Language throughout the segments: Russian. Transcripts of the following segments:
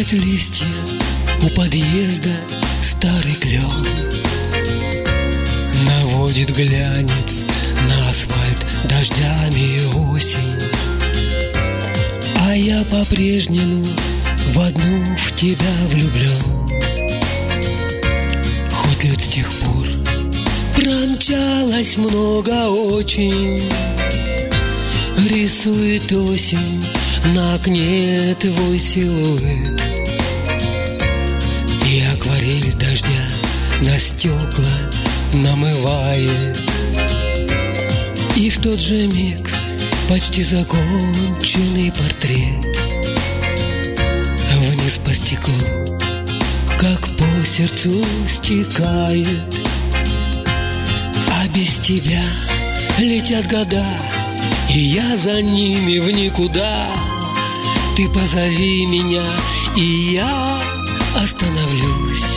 Ломает листья у подъезда старый клен, наводит глянец на асфальт дождями осень. А я по-прежнему в одну в тебя влюблен. Хоть лет с тех пор промчалось много очень, рисует осень на окне твой силуэт, и акварель дождя на стекла намывает. И в тот же миг почти законченный портрет вниз по стеклу, как по сердцу стекает. А без тебя летят года, и я за ними в никуда. Ты позови меня, и я остановлюсь.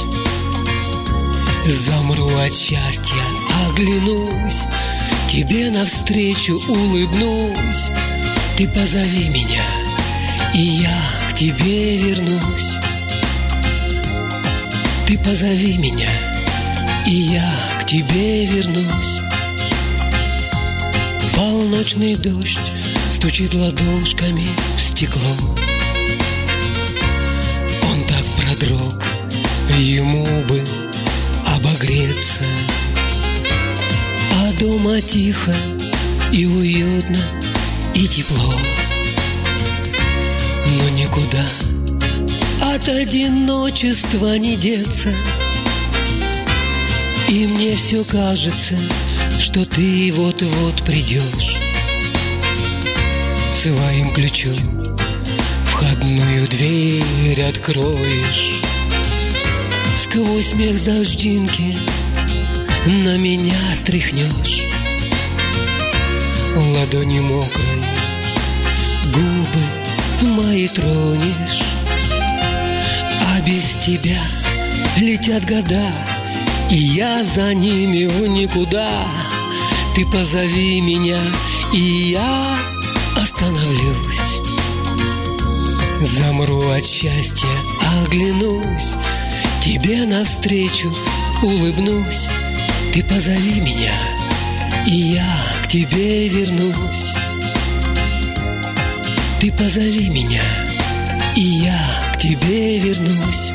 Замру от счастья, оглянусь, тебе навстречу улыбнусь. Ты позови меня, и я к тебе вернусь. Ты позови меня, и я к тебе вернусь. Полночный дождь стучит ладошками в стекло. Он так продрог, ему бы обогреться. А дома тихо и уютно, и тепло. Но никуда от одиночества не деться. И мне все кажется, что ты вот-вот придешь. Своим ключом входную дверь откроешь. Сквозь смех с дождинки на меня стряхнешь. Ладони мокрой губы мои тронешь. А без тебя летят года, и я за ними в никуда. Ты позови меня, и я остановлюсь. Замру от счастья, оглянусь, тебе навстречу улыбнусь. Ты позови меня, и я к тебе вернусь. Ты позови меня, и я к тебе вернусь.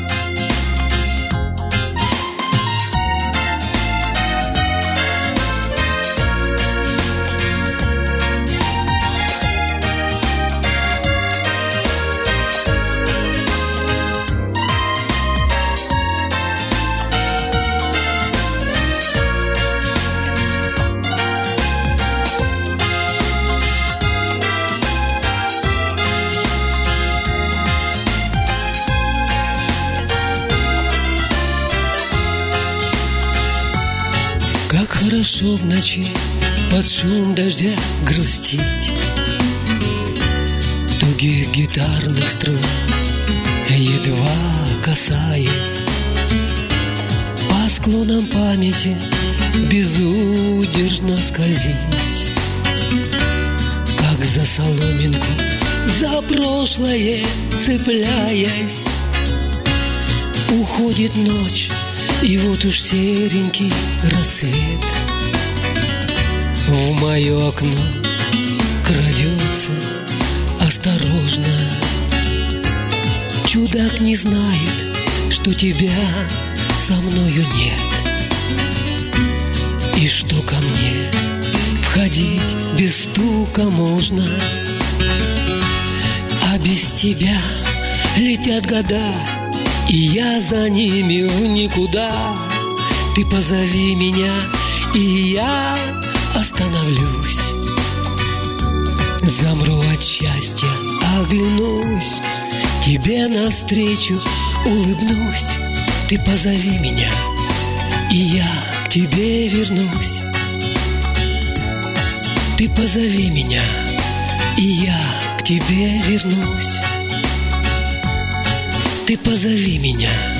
Как хорошо в ночи под шум дождя грустить, тугих гитарных струн едва касаясь, по склонам памяти безудержно скользить, как за соломинку, за прошлое цепляясь. Уходит ночь, и вот уж серенький рассвет в мое окно крадется осторожно. Чудак не знает, что тебя со мною нет, и что ко мне входить без стука можно. А без тебя летят года, и я за ними в никуда. Ты позови меня, и я остановлюсь. Замру от счастья, оглянусь, тебе навстречу улыбнусь. Ты позови меня, и я к тебе вернусь. Ты позови меня, и я к тебе вернусь. Ты позови меня,